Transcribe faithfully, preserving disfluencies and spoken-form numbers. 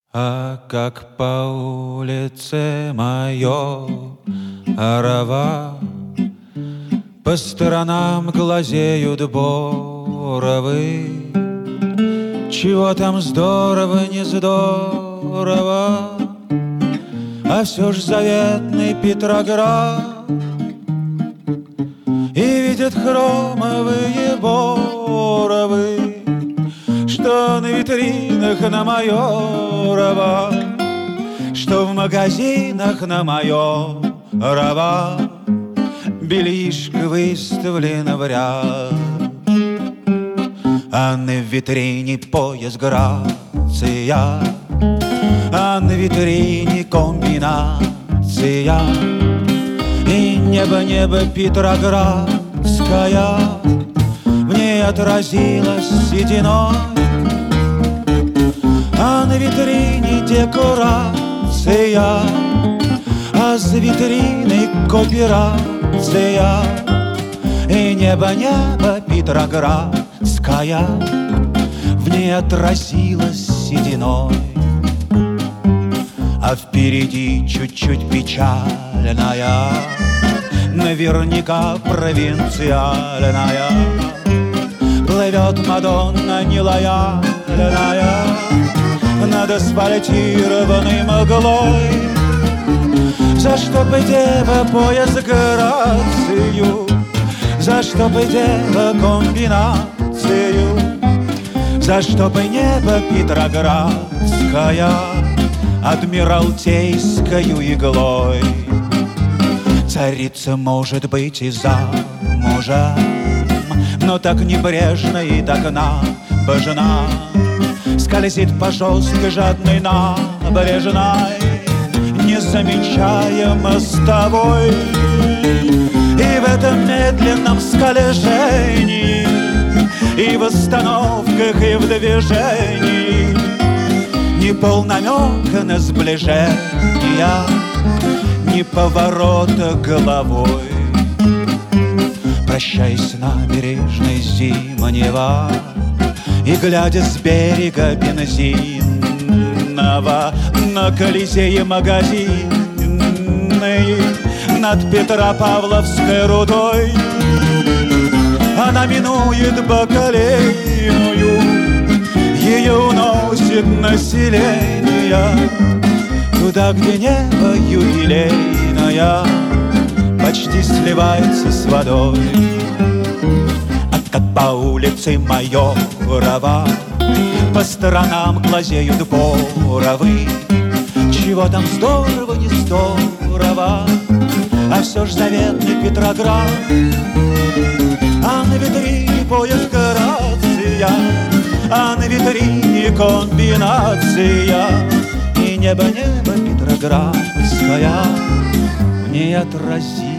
А как по улице мое орова, по сторонам глазеют боровы. Чего там здорово, не здорово, а все ж заветный Петроград. И видят хромовые боровы, что на витринах на Майорова, что в магазинах на Майорова бельишко выставлено в ряд. А на витрине пояс грация, а на витрине комбинация. И небо, небо Петроградская в ней отразилась сединой. А на витрине декорация, а за витриной кооперация. И небо, небо Петроградская в ней отразилась сединой. А впереди чуть-чуть печальная, наверняка провинциальная, плывет Мадонна нелояльная над асфальтированной мглой. За что бы дева пояс грацию, за что бы дева комбинацию, за что бы небо Петроградская адмиралтейскою иглой. Царица, может быть, и замужем, но так небрежно и так набожна, скользит по жесткой жадной набережной, не замечая мостовой. И в этом медленном скольжении, и в остановках, и в движении ни полнамека на сближение, ни поворота головой. Прощаясь набережной зимнего и глядя с берега бензинного на Колизее магазинный над Петропавловской рудой, она минует Бакалейную, ее уносит население туда, где небо юбилейное почти сливается с водой. А как по улице Майорова по сторонам глазеют боровы, чего там здорово, не здорово, а все ж заветный Петроград. А на витрине пояс грация, а на витрине комбинация. И небо, небо Петроградская в ней отразилось